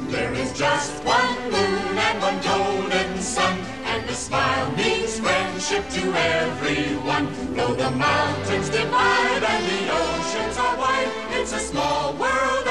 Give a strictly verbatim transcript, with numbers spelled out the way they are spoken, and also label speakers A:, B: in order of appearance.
A: There is just one moon and one golden sun, and a smile means friendship to everyone. Though the mountains divide and the oceans are wide, it's a small world